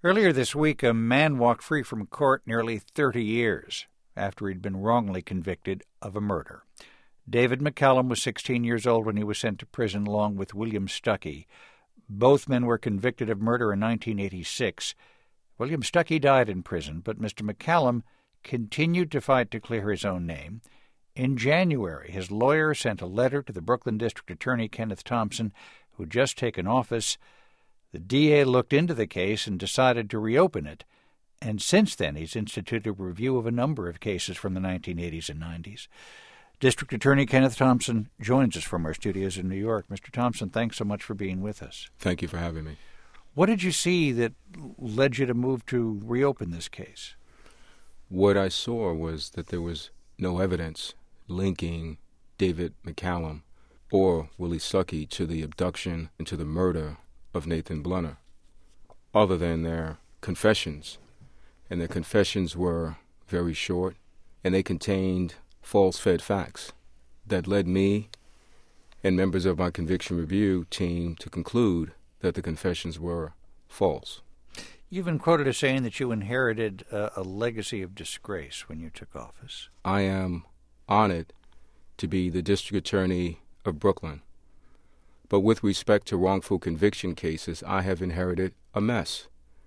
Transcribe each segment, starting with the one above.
Earlier this week, a man walked free from court nearly 30 years after he'd been wrongly convicted of a murder. David McCallum was 16 years old when he was sent to prison along with William Stuckey. Both men were convicted of murder in 1986. William Stuckey died in prison, but Mr. McCallum continued to fight to clear his own name. In January, his lawyer sent a letter to the Brooklyn District Attorney Kenneth Thompson, who had just taken office. The DA looked into the case and decided to reopen it, and since then he's instituted a review of a number of cases from the 1980s and 90s. District Attorney Kenneth Thompson joins us from our studios in New York. Mr. Thompson, thanks so much for being with us. Thank you for having me. What did you see that led you to move to reopen this case? What I saw was that there was no evidence linking David McCallum or Willie Stuckey to the abduction and to the murder of Nathan Blunner, other than their confessions. And their confessions were very short, and they contained false-fed facts that led me and members of my conviction review team to conclude that the confessions were false. You've been quoted as saying that you inherited a legacy of disgrace when you took office. I am honored to be the district attorney of Brooklyn. But with respect to wrongful conviction cases, I have inherited a mess.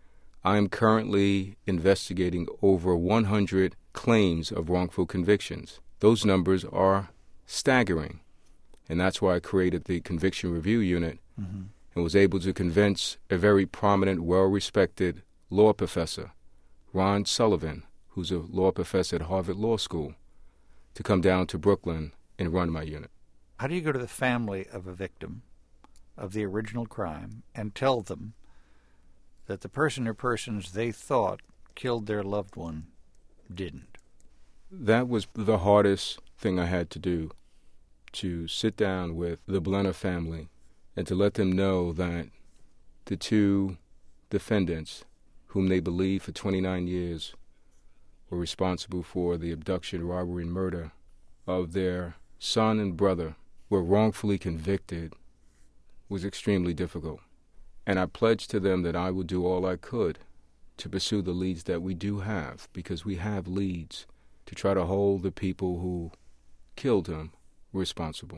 I am currently investigating over 100 claims of wrongful convictions. Those numbers are staggering. And that's why I created the Conviction Review Unit and was able to convince a very prominent, well-respected law professor, Ron Sullivan, who's a law professor at Harvard Law School, to come down to Brooklyn and run my unit. How do you go to the family of a victim of the original crime and tell them that the person or persons they thought killed their loved one didn't? That was the hardest thing I had to do, to sit down with the Blunner family and to let them know that the two defendants, whom they believed for 29 years were responsible for the abduction, robbery, and murder of their son and brother, were wrongfully convicted, was extremely difficult. And I pledged to them that I would do all I could to pursue the leads that we do have, because we have leads, to try to hold the people who killed him responsible.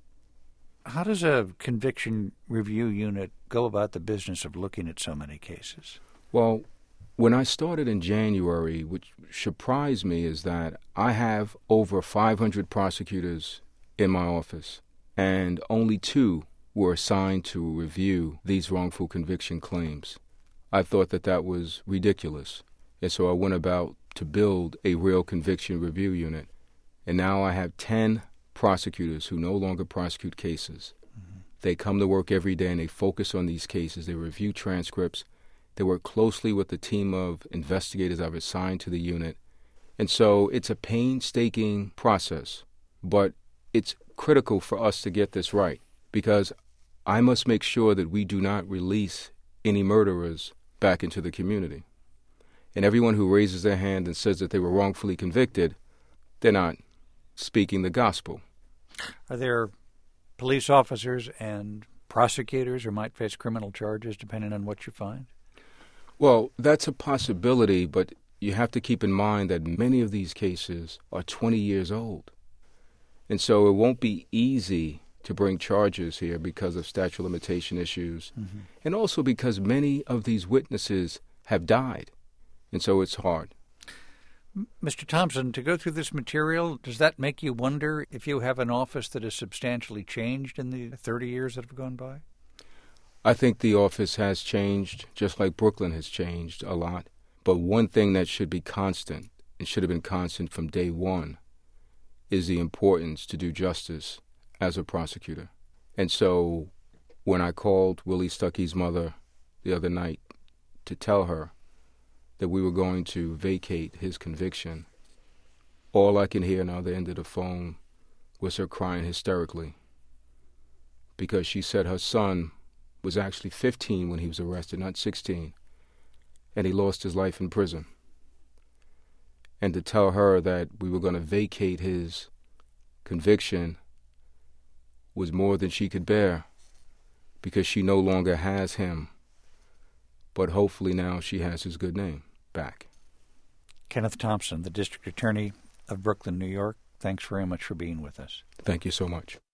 How does a conviction review unit go about the business of looking at so many cases? Well, when I started in January, which surprised me, is that I have over 500 prosecutors in my office, and only 2 were assigned to review these wrongful conviction claims. I thought that that was ridiculous, and so I went about to build a real conviction review unit, and now I have 10 prosecutors who no longer prosecute cases. They come to work every day and they focus on these cases. They review transcripts. They work closely with the team of investigators I've assigned to the unit. And so it's a painstaking process, but it's critical for us to get this right, because I must make sure that we do not release any murderers back into the community. And everyone who raises their hand and says that they were wrongfully convicted, they're not speaking the gospel. Are there police officers and prosecutors who might face criminal charges depending on what you find? Well, that's a possibility, but you have to keep in mind that many of these cases are 20 years old. And so it won't be easy to bring charges here because of statute of limitation issues, and also because many of these witnesses have died. And so it's hard. Mr. Thompson, to go through this material, does that make you wonder if you have an office that has substantially changed in the 30 years that have gone by? I think the office has changed, just like Brooklyn has changed a lot. But one thing that should be constant, and should have been constant from day one, is the importance to do justice as a prosecutor. And so when I called Willie Stuckey's mother the other night to tell her that we were going to vacate his conviction, all I can hear on the other end of the phone was her crying hysterically, because she said her son was actually 15 when he was arrested, not 16, and he lost his life in prison. And to tell her that we were going to vacate his conviction was more than she could bear, because she no longer has him but hopefully now she has his good name back. Kenneth Thompson, the District Attorney of Brooklyn, New York, thanks very much for being with us. Thank you so much.